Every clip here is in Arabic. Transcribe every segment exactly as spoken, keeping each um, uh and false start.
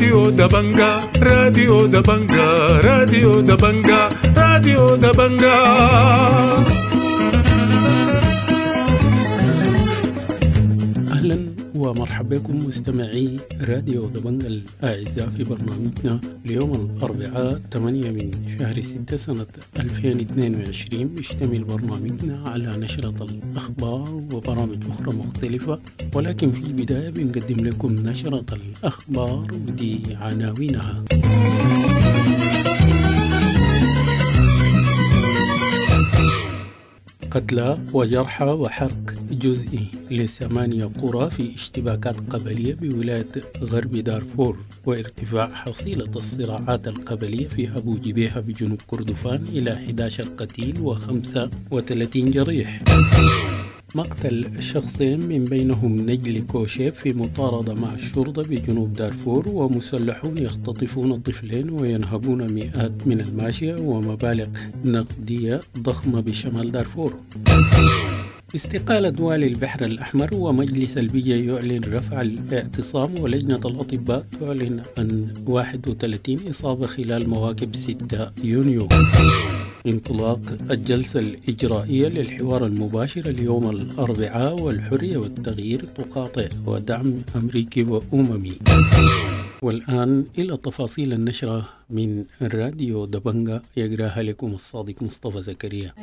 راديو دبنجا راديو دبنجا راديو دبنجا راديو دبنجا. أهلا ومرحبا بكم مستمعي راديو دبنجا الأعزاء في برنامجنا ليوم الأربعاء ثمانية من شهر ستة سنة ألفين واثنين وعشرين. بيشتمل برنامجنا على نشرة الأخبار وبرامج أخرى مختلفة، ولكن في البداية بنقدم لكم نشرة الأخبار ودي عناوينها. قتلى وجرحى وحرق جزئي لثمانية قرى في اشتباكات قبلية بولاية غرب دارفور، وارتفاع حصيلة الصراعات القبلية في أبو جبيهة بجنوب كردفان إلى أحد عشر قتيل وخمسة وثلاثين جريح. مقتل شخصين من بينهم نجل كوشيف في مطاردة مع الشرطة بجنوب دارفور، ومسلحون يختطفون طفلين وينهبون مئات من الماشية ومبالغ نقدية ضخمة بشمال دارفور. استقالة والي البحر الأحمر ومجلس البيئة يعلن رفع الاعتصام، ولجنة الأطباء تعلن عن واحد وثلاثين إصابة خلال مواكب ستة يونيو. انطلاق الجلسة الإجرائية للحوار المباشر اليوم الأربعاء، والحرية والتغيير تقاطع ودعم أمريكي وأممي. والآن إلى تفاصيل النشرة من الراديو دبنجا، يقراها لكم الصادق مصطفى زكريا.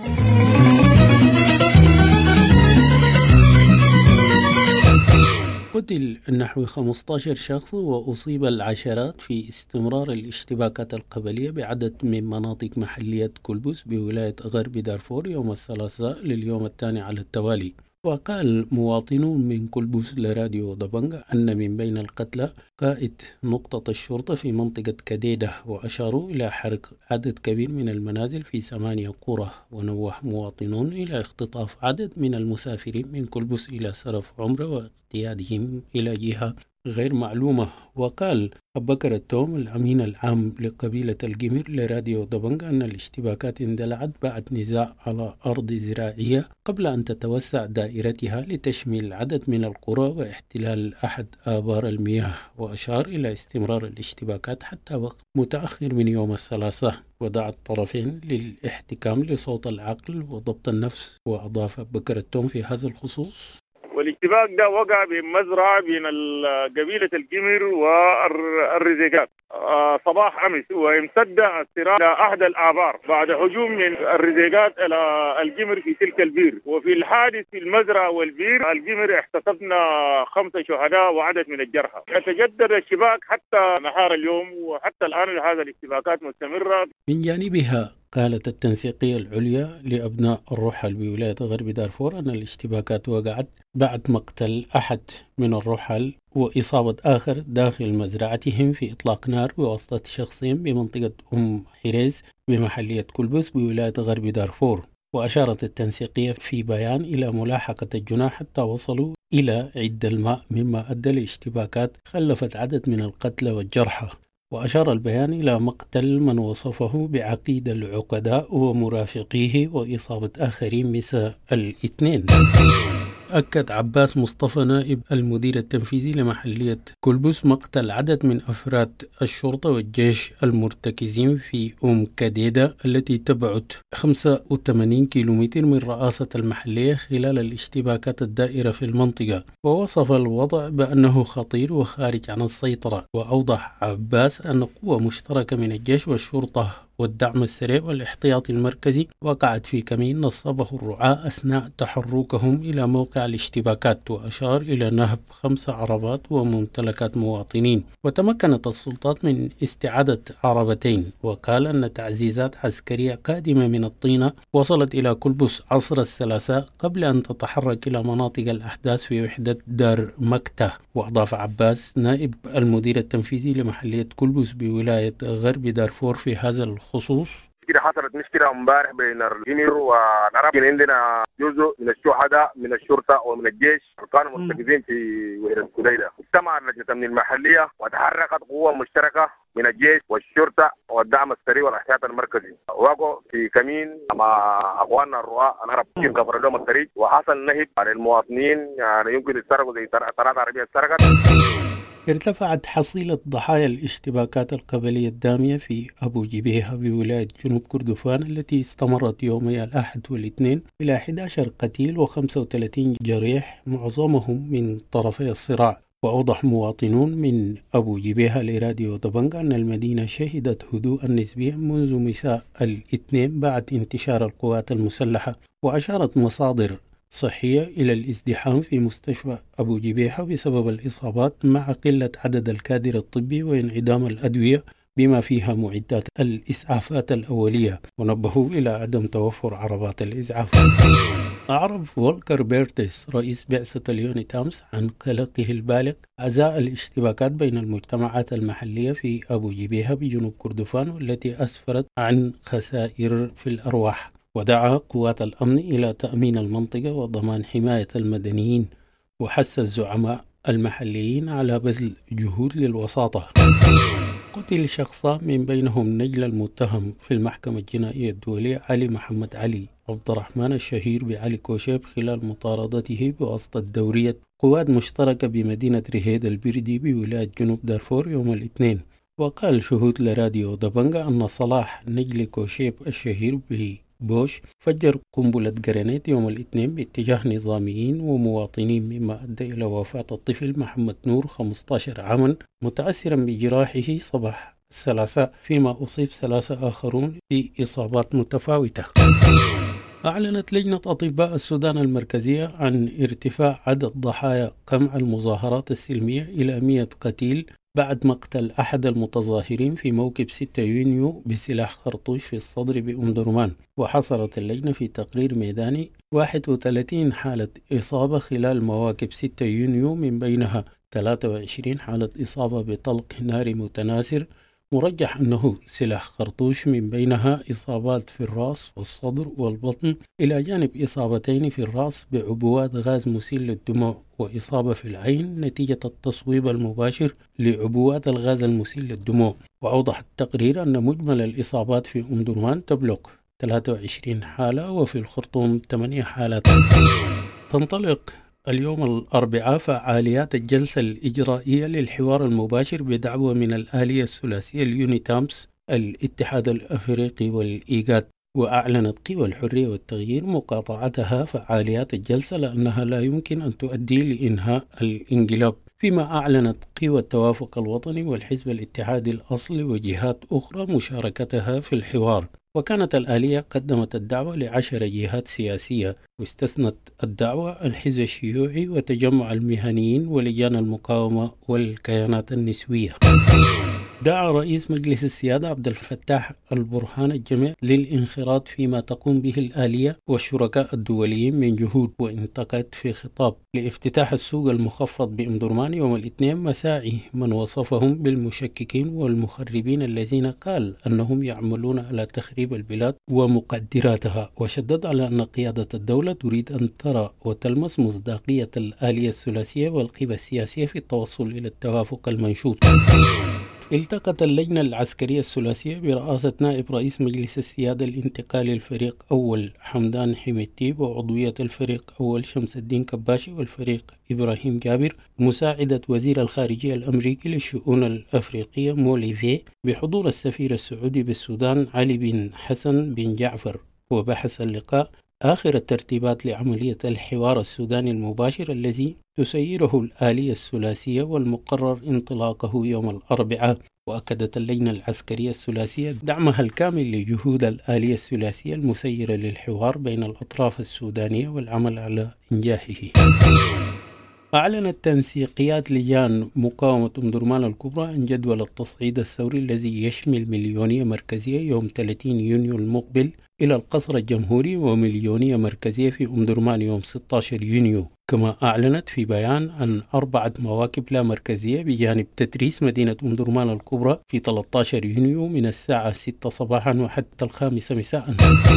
قتل نحو خمسة عشر شخص وأصيب العشرات في استمرار الاشتباكات القبلية بعدد من مناطق محلية كلبس بولاية غرب دارفور يوم الثلاثاء لليوم الثاني على التوالي. وقال مواطنون من كلبس لراديو دبنجا أن من بين القتلى قائد نقطة الشرطة في منطقة كديدة، وأشاروا إلى حرق عدد كبير من المنازل في ثمانية قرى. ونوه مواطنون إلى اختطاف عدد من المسافرين من كلبس إلى سرف عمرة واغتيالهم إلى جهة غير معلومة. وقال بكر التوم الأمين العام لقبيلة الجمر لراديو دبنجا أن الاشتباكات اندلعت بعد نزاع على أرض زراعية قبل أن تتوسع دائرتها لتشمل عدد من القرى واحتلال أحد آبار المياه. وأشار إلى استمرار الاشتباكات حتى وقت متأخر من يوم الثلاثاء، ودعا الطرفين للاحتكام لصوت العقل وضبط النفس. وأضاف بكر التوم في هذا الخصوص: والاشتباك ده وقع بمزرعة بين قبيلة الجمر والرزيقات صباح أمس، وامتد الصراع إلى أحد الآبار بعد هجوم من الرزيقات إلى الجمر في تلك البير. وفي الحادث في المزرعة والبير الجمر احتسبنا خمسة شهداء وعدد من الجرحى. يتجدد الشباك حتى نهار اليوم، وحتى الآن هذه الاشتباكات مستمرة. من جانبها قالت التنسيقية العليا لأبناء الرحل بولاية غرب دارفور أن الاشتباكات وقعت بعد مقتل أحد من الرحل وإصابة آخر داخل مزرعتهم في إطلاق نار بواسطة شخصين بمنطقة أم حريز بمحلية كلبس بولاية غرب دارفور. وأشارت التنسيقية في بيان إلى ملاحقة الجناح حتى وصلوا إلى عد الماء، مما أدى لاشتباكات خلفت عدد من القتلى والجرحى. وأشار البيان إلى مقتل من وصفه بعقيد العقداء ومرافقيه وإصابة آخرين مثل الاثنين. أكد عباس مصطفى نائب المدير التنفيذي لمحلية كلبس مقتل عدد من أفراد الشرطة والجيش المرتكزين في أم كديدة التي تبعد خمسة وثمانين كيلومتر من رئاسة المحلية خلال الاشتباكات الدائرة في المنطقة. ووصف الوضع بأنه خطير وخارج عن السيطرة. وأوضح عباس أن قوة مشتركة من الجيش والشرطة والدعم السريع والاحتياطي المركزي وقعت في كمين نصبه الرعاة أثناء تحركهم إلى موقع الاشتباكات. وأشار إلى نهب خمس عربات وممتلكات مواطنين. وتمكنت السلطات من استعادة عربتين. وقال أن تعزيزات عسكرية قادمة من الطينة وصلت إلى كلبس عصر الثلاثاء قبل أن تتحرك إلى مناطق الأحداث في وحدة دار مكتة. وأضاف عباس نائب المدير التنفيذي لمحلية كلبس بولاية غرب دارفور في هذا الخصوص: كده حصلت مشكلة امبارح بين الجمير والعرب. عندنا جزء من الشهداء من الشرطة ومن الجيش كانوا مرتكزين في وحدة كديدة. اجتمعت لجنة من المحلية وتحركت قوة مشتركة من الجيش والشرطة والدعم السريع والاحتياط المركزي، وقعوا في كمين مع اخواننا الرعاة العرب في كفر لهم الطريق، وحصل نهب للمواطنين يعني يمكن يتسرقوا زي طرات عربية اتسرقت. ارتفعت حصيلة ضحايا الاشتباكات القبلية الدامية في أبو جبيهة بولاية جنوب كردفان التي استمرت يومي الأحد والاثنين إلى أحد عشر قتيل وخمسة وثلاثين جريح معظمهم من طرفي الصراع. وأوضح مواطنون من أبو جبيهة لراديو دبنج أن المدينة شهدت هدوءا نسبيا منذ مساء الاثنين بعد انتشار القوات المسلحة. وأشارت مصادر صحية إلى الازدحام في مستشفى أبو جبيحة بسبب الإصابات مع قلة عدد الكادر الطبي وانعدام الأدوية بما فيها معدات الإسعافات الأولية. ونبهوا إلى عدم توفر عربات الإسعاف. أعرب فولكر بيرتس رئيس بعثة اليوني تامس عن قلقه البالغ أزاء الاشتباكات بين المجتمعات المحلية في أبو جبيهة بجنوب كردفان والتي أسفرت عن خسائر في الأرواح. ودعا قوات الأمن إلى تأمين المنطقة وضمان حماية المدنيين. وحث الزعماء المحليين على بذل جهود للوساطة. قتل شخصان من بينهم نجل المتهم في المحكمة الجنائية الدولية علي محمد علي عبد الرحمن الشهير بعلي كوشيب خلال مطاردته بواسطة دورية قوات مشتركة بمدينة رهيد البردي بولاية جنوب دارفور يوم الاثنين. وقال شهود لراديو دبنجا أن صلاح نجل كوشيب الشهير بوش فجر قنبلة جرانيت يوم الاثنين باتجاه نظاميين ومواطنين مما أدى إلى وفاة الطفل محمد نور خمسة عشر عاما متأثرا بجراحه صباح الثلاثاء، فيما أصيب ثلاثة آخرون بإصابات متفاوتة. أعلنت لجنة أطباء السودان المركزية عن ارتفاع عدد ضحايا قمع المظاهرات السلمية إلى مئة قتيل بعد مقتل أحد المتظاهرين في موكب ستة يونيو بسلاح خرطوش في الصدر بأم درمان. وحصلت اللجنة في تقرير ميداني واحد وثلاثين حالة إصابة خلال مواكب ستة يونيو، من بينها ثلاثة وعشرين حالة إصابة بطلق ناري متناثر مرجح أنه سلاح خرطوش، من بينها إصابات في الرأس والصدر والبطن، إلى جانب إصابتين في الرأس بعبوات غاز مسيل للدموع، وإصابة في العين نتيجة التصويب المباشر لعبوات الغاز المسيل للدموع. وأوضح التقرير أن مجمل الإصابات في أم درمان تبلغ ثلاثة وعشرين حالة وفي الخرطوم ثمانية حالات. تنطلق اليوم الأربعاء فعاليات الجلسة الإجرائية للحوار المباشر بدعوة من الآلية الثلاثية اليوني تامس الاتحاد الأفريقي والإيجاد. وأعلنت قوى الحرية والتغيير مقاطعتها فعاليات الجلسة لأنها لا يمكن أن تؤدي لإنهاء الانقلاب، فيما أعلنت قوى التوافق الوطني والحزب الاتحادي الأصلي وجهات أخرى مشاركتها في الحوار. وكانت الآلية قدمت الدعوة لعشر جهات سياسية، واستثنت الدعوة الحزب الشيوعي وتجمع المهنيين ولجان المقاومة والكيانات النسوية. دعا رئيس مجلس السيادة عبد الفتاح البرهان الجميع للانخراط فيما تقوم به الآلية والشركاء الدوليين من جهود، وانتقد في خطاب لافتتاح السوق المخفض بأم درمان يوم الاثنين مساعي من وصفهم بالمشككين والمخربين الذين قال أنهم يعملون على تخريب البلاد ومقدراتها. وشدد على أن قيادة الدولة تريد أن ترى وتلمس مصداقية الآلية الثلاثية والقوى السياسية في التوصل إلى التوافق المنشود. التقت اللجنة العسكرية الثلاثية برئاسة نائب رئيس مجلس السيادة الانتقالي الفريق أول حمدان حميدتيب، وعضوية الفريق أول شمس الدين كباشي، والفريق إبراهيم جابر، مساعدة وزير الخارجية الأمريكي للشؤون الأفريقية موليفي، بحضور السفير السعودي بالسودان علي بن حسن بن جعفر. وبحث اللقاء آخر الترتيبات لعملية الحوار السوداني المباشر الذي تسيره الآلية الثلاثية والمقرر انطلاقه يوم الأربعاء. وأكدت اللجنة العسكرية الثلاثية دعمها الكامل لجهود الآلية الثلاثية المسيرة للحوار بين الأطراف السودانية والعمل على إنجاحه. أعلنت تنسيقيات لجان مقاومة أم درمان الكبرى عن جدول التصعيد الثوري الذي يشمل مليونية مركزية يوم ثلاثين يونيو المقبل إلى القصر الجمهوري، ومليونية مركزية في أم درمان يوم ستة عشر يونيو. كما أعلنت في بيان عن أربعة مواكب لا مركزية بجانب تدريس مدينة أم درمان الكبرى في ثلاثة عشر يونيو من الساعة ستة صباحا وحتى الخامسة مساء.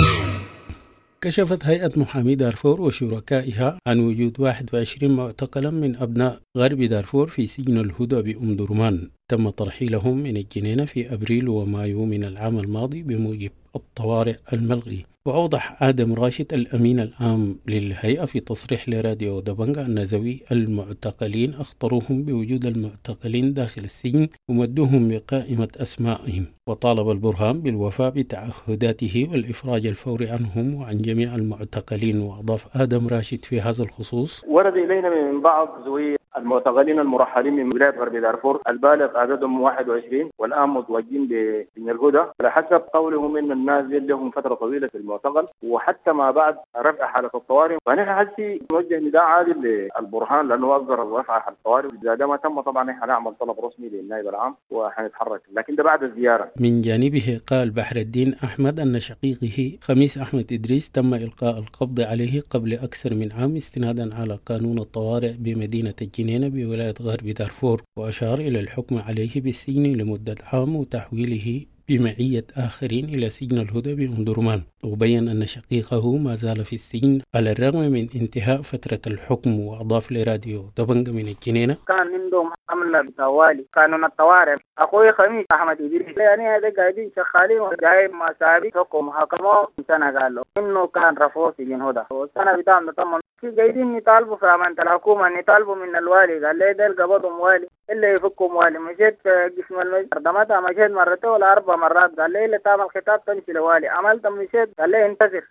كشفت هيئة محامي دارفور وشركائها عن وجود واحد وعشرين معتقلا من أبناء غرب دارفور في سجن الهدى بأم درمان، تم ترحيلهم من الجنينة في أبريل ومايو من العام الماضي بموجب الطوارئ الملغي. وأوضح آدم راشد الأمين العام للهيئة في تصريح لراديو دبنجة أن ذوي المعتقلين أخطروهم بوجود المعتقلين داخل السجن ومدوهم بقائمة أسمائهم، وطالب البرهان بالوفاء بتعهداته والإفراج الفوري عنهم وعن جميع المعتقلين. وأضاف آدم راشد في هذا الخصوص: ورد إلينا من بعض ذوي المعتقلين المرحلين من ولاية غرب دارفور البالغ عددهم واحد وعشرين والآن متواجدين بسجن الهدى، على حسب قولهم إن الناس لهم فترة طويلة في المعتقل وحتى ما بعد رفع حالة الطوارئ. فنحن حسي نوجه نداء عادل للبرهان لأنه أصدر رفع حالة الطوارئ، إذا ما تم طبعا نحن نعمل طلب رسمي للنائب العام وحنتحرك، لكن ده بعد الزيارة. من جانبه قال بحر الدين أحمد أن شقيقه خميس أحمد إدريس تم إلقاء القبض عليه قبل أكثر من عام استنادا على قانون الطوارئ بمدينة الجنينة بولاية غرب دارفور، وأشار إلى الحكم عليه بالسجن لمدة عام وتحويله بمعية آخرين إلى سجن الهدى بأم درمان. وبين أن شقيقه ما زال في السجن على الرغم من انتهاء فترة الحكم. وأضاف لراديو دبنجة من الجنينة: كان عندهم حملة بتوالي قانون الطوارئ. أخوي خميس أحمد إدريس يعني هذا قاعدين شغالين وجايب مسابق حكم محاكمة سنة، قال له إنه كان رفض سجن هدى والسنة بتاعنا طبعا في قاعدين نطالبوا في أمانة الحكومة، نطالبوا من الوالي، قال لي ده القبضهم والي إلا يفكهم والي. مشيت قسم المجردمات مشيت مرتين ولا أربع مرات، قال لي إلا تعمل خطاب تمشي لوالي، عملت مشيت قال لي انتظر.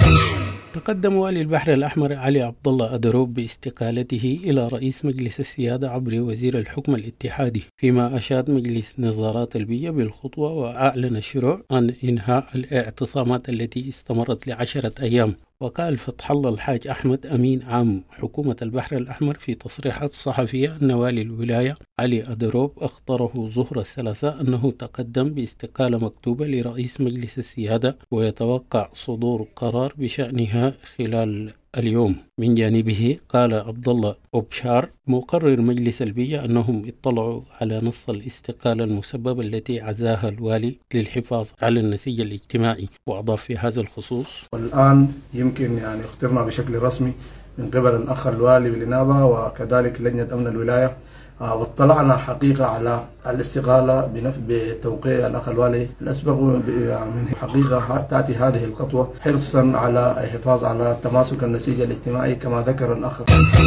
تقدم والي البحر الأحمر علي عبد الله أدروب باستقالته إلى رئيس مجلس السيادة عبر وزير الحكم الاتحادي، فيما أشاد مجلس نظارات البيئة بالخطوة وأعلن الشروع عن إنهاء الاعتصامات التي استمرت لعشرة أيام. وقال فتح الله الحاج أحمد أمين عام حكومة البحر الأحمر في تصريحات صحفية أن والي الولاية علي أدروب أخطره ظهر الثلاثاء أنه تقدم باستقالة مكتوبة لرئيس مجلس السيادة ويتوقع صدور قرار بشأنها خلال اليوم. من جانبه قال عبد الله أبشار مقرر مجلس البيئة أنهم اطلعوا على نص الاستقالة المسببة التي عزاها الوالي للحفاظ على النسيج الاجتماعي. وأضاف في هذا الخصوص: والآن يمكن يعني اخترنا بشكل رسمي من قبل الأخ الوالي بالإنابة وكذلك لجنة أمن الولاية، واطلعنا حقيقة على الاستقالة بتوقيع الأخ الوالي الأسبق. من حقيقة تأتي هذه الخطوة حرصا على الحفاظ على تماسك النسيج الاجتماعي كما ذكر الأخ.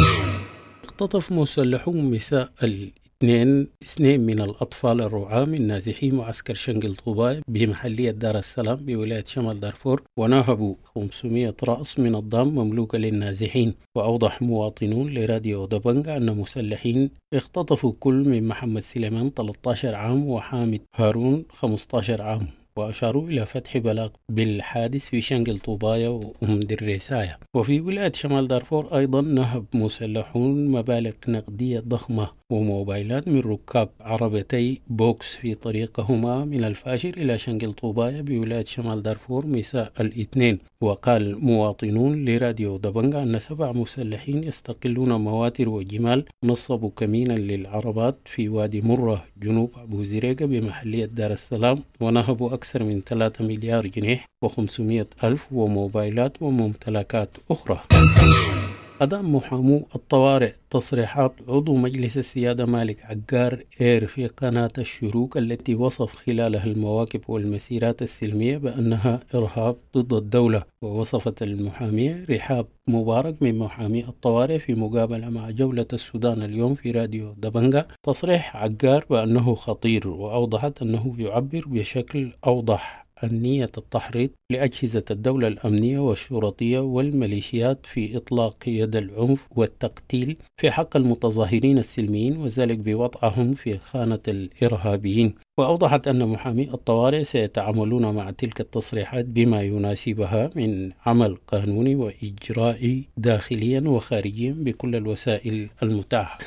اختطف مسلحون مساء اثنين اثنين من الأطفال الرعاة من نازحي معسكر شنقل طوباي بمحلية دار السلام بولاية شمال دارفور، وناهبوا خمسمائة رأس من الضام مملوكة للنازحين. وأوضح مواطنون لراديو دبنجة أن مسلحين اختطفوا كل من محمد سليمان ثلاثة عشر عام وحامد هارون خمسة عشر عام، وأشاروا إلى فتح بلاغ بالحادث في شنقل طوبايا وأم دريسايا. وفي ولاية شمال دارفور أيضا نهب مسلحون مبالغ نقدية ضخمة وموبايلات من ركاب عربتي بوكس في طريقهما من الفاشر إلى شنقل طوبايا بولاية شمال دارفور مساء الاثنين. وقال مواطنون لراديو دبنجة أن سبع مسلحين يستقلون مواتر وجمال نصبوا كمينا للعربات في وادي مرة جنوب أبو زريقة بمحلية دار السلام، ونهبوا أكثر من ثلاثة مليار جنيه وخمسمائة ألف وموبايلات وممتلكات أخرى. أدام محامو الطوارئ تصريحات عضو مجلس السيادة مالك عقار إير في قناة الشروق التي وصف خلالها المواكب والمسيرات السلمية بأنها إرهاب ضد الدولة. ووصفت المحامية رحاب مبارك من محامي الطوارئ في مقابلة مع جولة السودان اليوم في راديو دبنجة تصريح عقار بأنه خطير، وأوضحت أنه يعبر بشكل أوضح عن نية التحريض لأجهزة الدولة الأمنية والشرطية والميليشيات في إطلاق يد العنف والتقتيل في حق المتظاهرين السلميين، وذلك بوضعهم في خانة الإرهابيين. وأوضحت أن محامي الطوارئ سيتعاملون مع تلك التصريحات بما يناسبها من عمل قانوني وإجرائي داخليا وخارجيا بكل الوسائل المتاحة.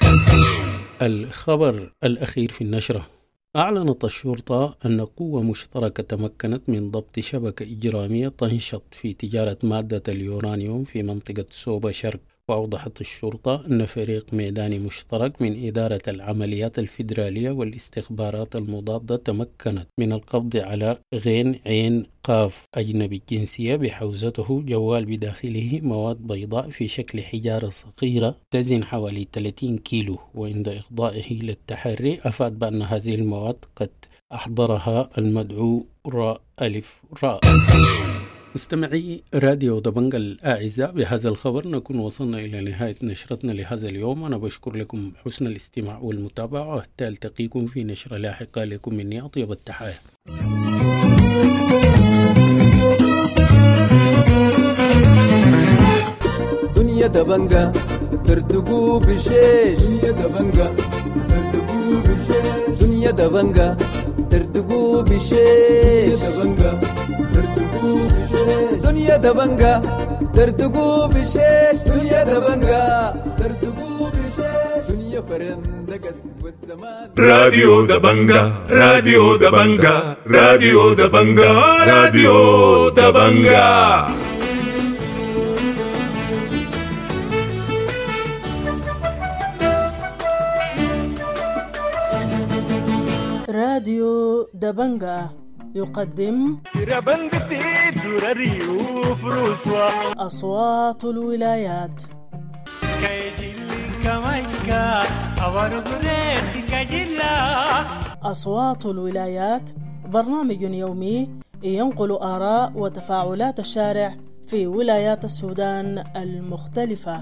الخبر الأخير في النشرة: أعلنت الشرطة أن قوة مشتركة تمكنت من ضبط شبكة إجرامية تنشط في تجارة مادة اليورانيوم في منطقة سوبا شرق. وأوضحت الشرطة أن فريق ميداني مشترك من إدارة العمليات الفيدرالية والاستخبارات المضادة تمكنت من القبض على غين عين قاف أجنبي الجنسية بحوزته جوال بداخله مواد بيضاء في شكل حجارة صغيرة تزن حوالي ثلاثين كيلو. وعند إخضائه للتحري أفاد بأن هذه المواد قد أحضرها المدعو راء ألف راء. مستمعي راديو دبنجة الأعزاء، بهذا الخبر نكون وصلنا إلى نهاية نشرتنا لهذا اليوم. أنا بشكر لكم حسن الاستماع والمتابعة، وحتى ألتقيكم في نشرة لاحقة. لكم مني أطيب التحايا. دنيا دبنجة ترتقو بشيش، دنيا دبنجة ترتقو بشيش، دنيا دبنجة ترتقو بشيش، دبنجة ترتقو بشيش، دنيا دبنجة ترتقو بشيش، دنيا دبنجة ترتقو بشيش، دنيا فرندقس والزمان. راديو دبنجة، راديو دبنجة، راديو دبنجة، راديو دبنجة. راديو دبنجة يقدم أصوات الولايات. أصوات الولايات برنامج يومي ينقل آراء وتفاعلات الشارع في ولايات السودان المختلفة.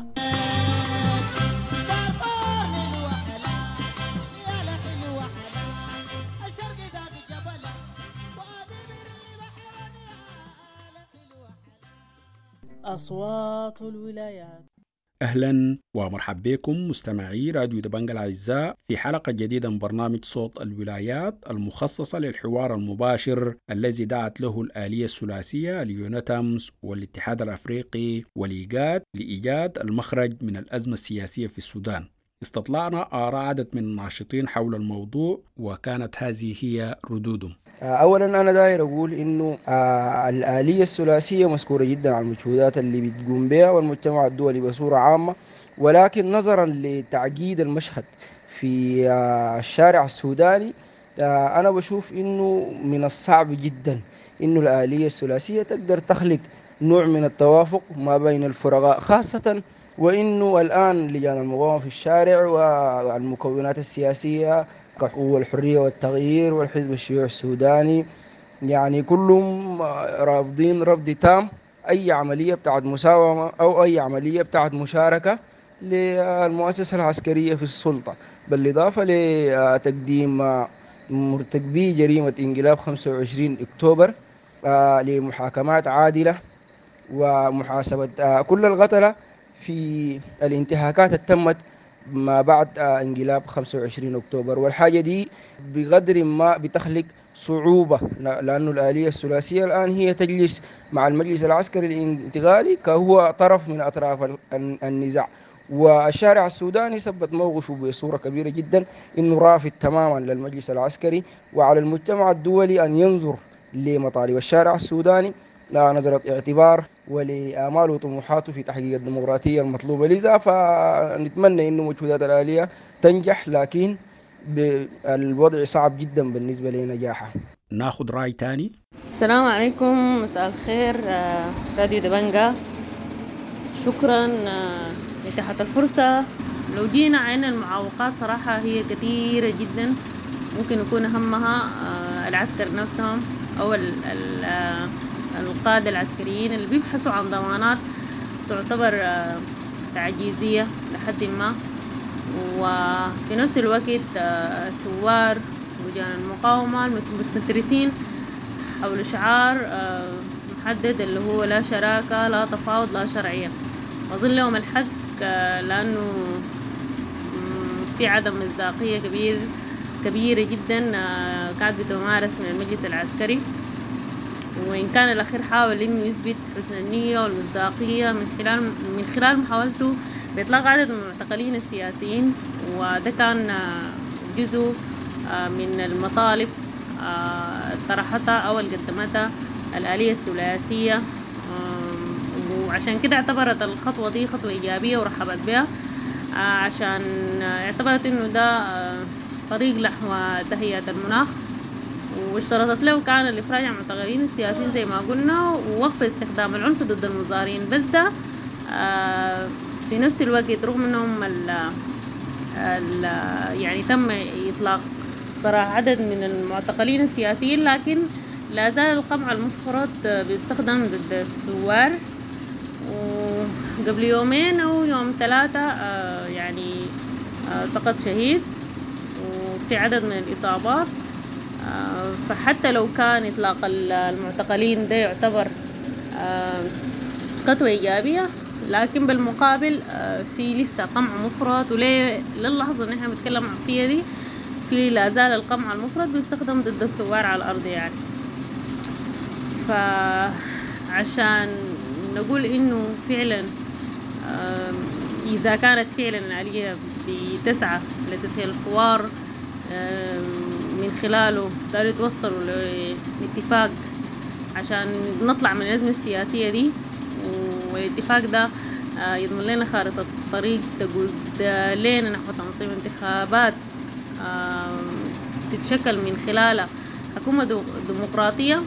أصوات الولايات. أهلا ومرحبا بكم مستمعي راديو دبنجة الأعزاء في حلقة جديدة من برنامج صوت الولايات المخصصة للحوار المباشر الذي دعت له الآلية الثلاثية اليونتامس والاتحاد الأفريقي والإيجاد لإيجاد المخرج من الأزمة السياسية في السودان. استطلعنا آراء عدد من الناشطين حول الموضوع وكانت هذه هي ردودهم. أولا أنا داير أقول إنه الآلية الثلاثية مذكورة جدا على المجهودات اللي بتقوم بها والمجتمع الدولي بصورة عامة، ولكن نظرا لتعقيد المشهد في الشارع السوداني أنا بشوف إنه من الصعب جدا إنه الآلية الثلاثية تقدر تخلق نوع من التوافق ما بين الفرقاء، خاصة وإنه الآن لجان المقاومة في الشارع والمكونات السياسية كقوة الحرية والتغيير والحزب الشيوعي السوداني يعني كلهم رافضين رفض تام أي عملية بتاعت مساومة أو أي عملية بتاعت مشاركة للمؤسسة العسكرية في السلطة، بالإضافة لتقديم مرتكبي جريمة انقلاب خمسة وعشرين أكتوبر لمحاكمات عادلة ومحاسبة كل القتلة في الانتهاكات التمت ما بعد انقلاب خمسة وعشرين أكتوبر. والحاجة دي بقدر ما بتخلق صعوبة لأنه الآلية الثلاثية الآن هي تجلس مع المجلس العسكري الانتقالي كهو طرف من أطراف النزاع، والشارع السوداني ثبت موقفه بصورة كبيرة جدا إنه رافض تماما للمجلس العسكري، وعلى المجتمع الدولي أن ينظر لمطالب الشارع السوداني نظرة اعتبار ولآمال وطموحاته في تحقيق الديمقراطية المطلوبة. لذا فنتمنى إنه مجهودات الآلية تنجح، لكن الوضع صعب جدا بالنسبة لنجاحها. ناخد رأي تاني. السلام عليكم، مساء الخير راديو دبنجة، شكرا لإتاحة الفرصة. لو جينا عين المعوقات صراحة هي كثيرة جدا، ممكن يكون أهمها العسكر نفسهم أو القادة العسكريين اللي بيبحثوا عن ضمانات تعتبر تعجيزية لحد ما، وفي نفس الوقت ثوار لجان المقاومة المتمترثين حول شعار محدد اللي هو لا شراكة لا تفاوض لا شرعية. أظن لهم الحق لأنه في عدم مصداقية كبير كبيرة جدا قاعد بتمارس من المجلس العسكري، وإن كان الأخير حاول إنه يثبت حسن النية والمصداقية من خلال من خلال محاولته بإطلاق عدد من المعتقلين السياسيين، وده كان جزء من المطالب طرحتها أو قدمتها الآلية الثلاثية، وعشان كده اعتبرت الخطوة دي خطوة إيجابية ورحبت بها، عشان اعتبرت إنه ده طريق نحو تهيئة المناخ، واشترطت له كان الإفراج عن المعتقلين السياسيين زي ما قلنا ووقف استخدام العنف ضد المظاهرين. بس ده في نفس الوقت رغم انهم ال ال يعني تم إطلاق صراحة عدد من المعتقلين السياسيين، لكن لا زال القمع المفرط بيستخدم ضد الثوار، وقبل يومين أو يوم ثلاثة يعني سقط شهيد وفي عدد من الإصابات. فحتى لو كان إطلاق المعتقلين ده يعتبر خطوة إيجابية، لكن بالمقابل في لسه قمع مفرط، وليه للحظة اللي احنا بنتكلم فيها دي في لا زال القمع المفرط بيستخدم ضد الثوار على الأرض يعني. فعشان نقول إنه فعلا إذا كانت فعلا الآلية بتسعى لتسهيل الحوار من خلاله داروا يتوصلوا لاتفاق عشان نطلع من الأزمة السياسية دي، والاتفاق ده يضمن لنا خارطة الطريق تقود لنا نحو تنظيم انتخابات تتشكل من خلالها حكومة ديمقراطية.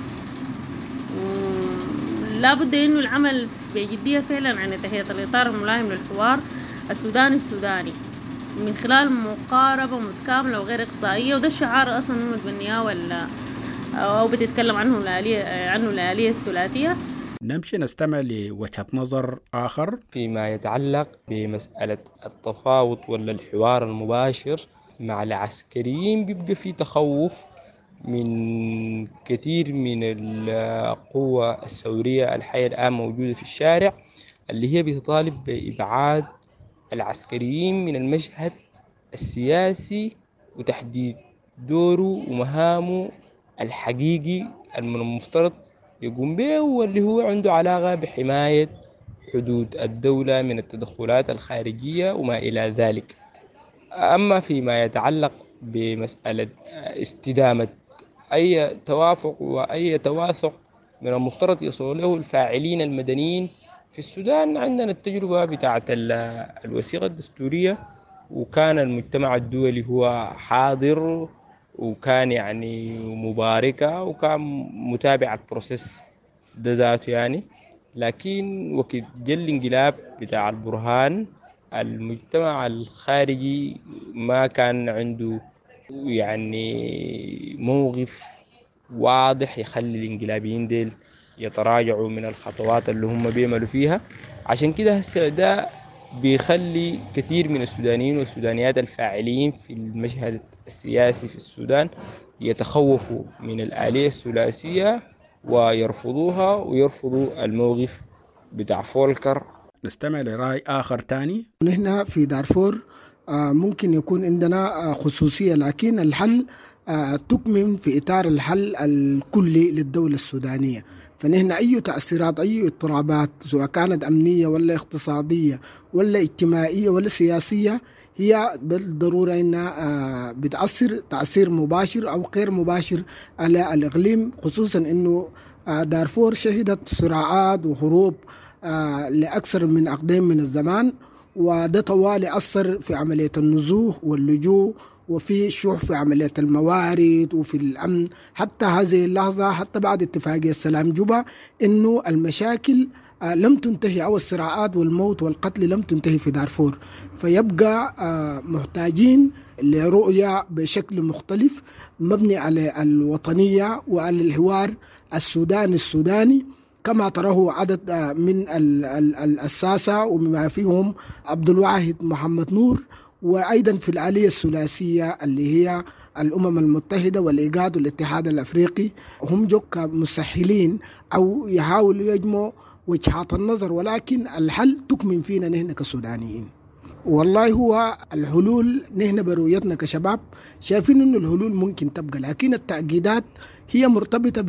لا بد إنه العمل بجدية فعلا عن تهيئة الإطار الملائم للحوار السوداني السوداني من خلال مقاربة متكاملة وغير إقصائية، وده الشعار أصلا متبنياه ولا أو بتتكلم عنه الآلية عنه الآلية الثلاثية. نمشي نستمع لوجهة نظر آخر فيما يتعلق بمسألة التفاوض ولا الحوار المباشر مع العسكريين. بيبقى في تخوف من كثير من القوى الثورية الحية الآن موجودة في الشارع، اللي هي بتطالب بإبعاد العسكريين من المشهد السياسي وتحديد دوره ومهامه الحقيقي من المفترض يقوم به، واللي هو عنده علاقة بحماية حدود الدولة من التدخلات الخارجية وما إلى ذلك. أما فيما يتعلق بمسألة استدامة أي توافق وأي تواثق من المفترض يصل له الفاعلين المدنيين في السودان، عندنا التجربة بتاعت الوثيقة الدستورية، وكان المجتمع الدولي هو حاضر وكان يعني مباركة وكان متابع البروسيس ده ذاته يعني. لكن وقت جاء الانقلاب بتاع البرهان المجتمع الخارجي ما كان عنده يعني موقف واضح يخلي الانقلابيين ديل يتراجعوا من الخطوات اللي هم بيعملوا فيها. عشان كده هسه ده بيخلي كثير من السودانيين والسودانيات الفاعلين في المشهد السياسي في السودان يتخوفوا من الآلية الثلاثية ويرفضوها ويرفضوا الموقف بتاع فولكر. نستمع لرأي آخر تاني. نحن في دارفور ممكن يكون عندنا خصوصية، لكن الحل تكمن في إطار الحل الكلي للدولة السودانية. فنحن أي تأثيرات أي اضطرابات سواء كانت أمنية ولا اقتصادية ولا اجتماعية ولا سياسية هي بالضرورة إنها بتأثر تأثير مباشر أو غير مباشر على الإقليم، خصوصا إنه دارفور شهدت صراعات وحروب لأكثر من عقدين من الزمان، وده طوالي أثر في عملية النزوح واللجوء وفي شح في عملية الموارد وفي الأمن حتى هذه اللحظة، حتى بعد اتفاقية السلام جوبا إنه المشاكل لم تنتهي أو الصراعات والموت والقتل لم تنتهي في دارفور. فيبقى محتاجين لرؤية بشكل مختلف مبني على الوطنية وعلى الحوار السوداني السوداني كما تراه عدد من الأساسة ومما فيهم عبد الواحد محمد نور، وأيضا في الآلية الثلاثية اللي هي الأمم المتحدة والإيجاد والاتحاد الأفريقي، هم جو مسهلين أو يحاولوا يجمعوا وجهات النظر، ولكن الحل تكمن فينا نحن كسودانيين. والله هو الحلول نحن برؤيتنا كشباب شايفين إنه الحلول ممكن تبقى، لكن التأكيدات هي مرتبطة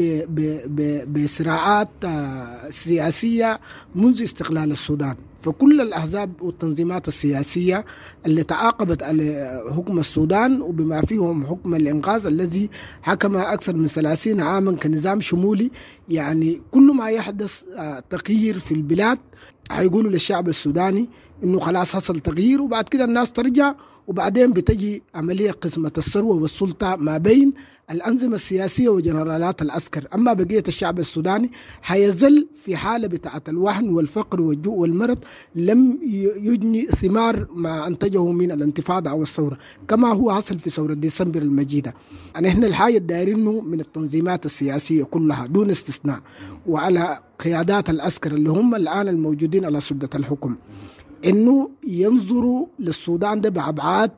بصراعات سياسية منذ استقلال السودان. فكل الأحزاب والتنظيمات السياسية اللي تعاقبت على حكم السودان وبما فيهم حكم الإنقاذ الذي حكم أكثر من ثلاثين عاما كنظام شمولي، يعني كل ما يحدث تغيير في البلاد هيقولوا للشعب السوداني إنه خلاص حصل تغيير وبعد كده الناس ترجع، وبعدين بتجي عملية قسمة الثروة والسلطة ما بين الأنظمة السياسية وجنرالات العسكر. أما بقية الشعب السوداني حيزل في حالة بتاعة الوهن والفقر والجوع والمرض، لم يجني ثمار ما أنتجه من الانتفاضة أو الثورة كما هو حصل في ثورة ديسمبر المجيدة. يعني إحنا الحاجة دايرينه من التنظيمات السياسية كلها دون استثناء وعلى قيادات العسكر اللي هم الآن الموجودين على سدة الحكم إنه ينظروا للسودان ده بأبعاد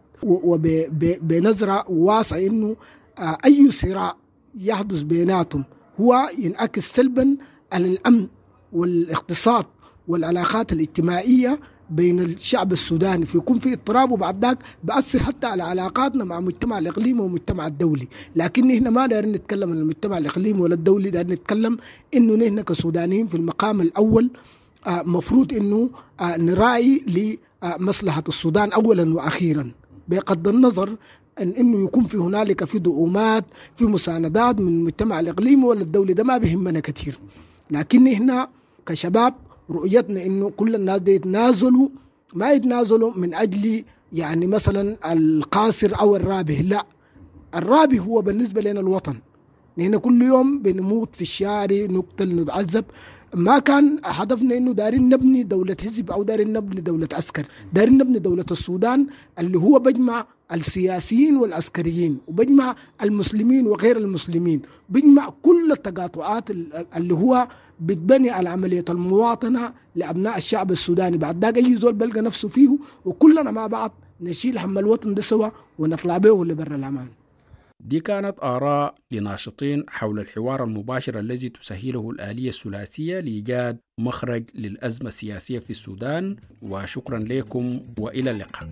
وبنظرة واسعة، إنه أي صراع يحدث بيناتهم هو ينعكس سلبا على الأمن والاقتصاد والعلاقات الاجتماعية بين الشعب السوداني، فيكون في اضطراب وبعد ذاك بأثر حتى على علاقاتنا مع المجتمع الإقليمي والمجتمع الدولي. لكن هنا ما دايرين نتكلم عن المجتمع الإقليمي ولا الدولي، دايرين نتكلم إنه نحن كسودانيين في المقام الأول مفروض إنه نراعي لمصلحة السودان أولا وأخيرا، بغض النظر أن إنه يكون في هنالك في دعومات في مساندات من المجتمع الإقليمي ولا الدولي، ده ما بيهمنا كثير. لكن إحنا كشباب رؤيتنا إنه كل الناس دي يتنازلوا، ما يتنازلوا من أجل يعني مثلا القاصر أو الرابح، لا، الرابح هو بالنسبة لنا الوطن. نحن كل يوم بنموت في الشارع، نقتل، نتعذب. ما كان هدفنا إنه دارين نبني دولة حزب أو دارين نبني دولة عسكر، دارين نبني دولة السودان اللي هو بجمع السياسيين والعسكريين وبجمع المسلمين وغير المسلمين، بجمع كل التقاطعات اللي هو بتبني على عملية المواطنة لأبناء الشعب السوداني. بعد ذاك أي زول بلقى نفسه فيه وكلنا مع بعض نشيل هم الوطن ده سوا ونطلع به لبر الأمان. دي كانت آراء لناشطين حول الحوار المباشر الذي تسهله الآلية الثلاثية لإيجاد مخرج للأزمة السياسية في السودان، وشكرا لكم وإلى اللقاء.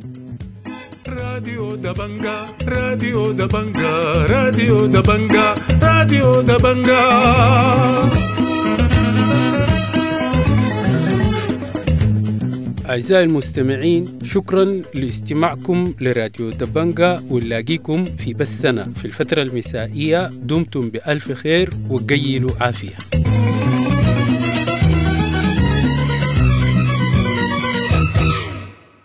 راديو دبنجا راديو دبنجا راديو دبنجا راديو دبنجا. أعزائي المستمعين، شكرا لاستماعكم لراديو دبنجا، ونلاقيكم في بثنا في الفترة المسائية. دمتم بألف خير وقيلوا عافية.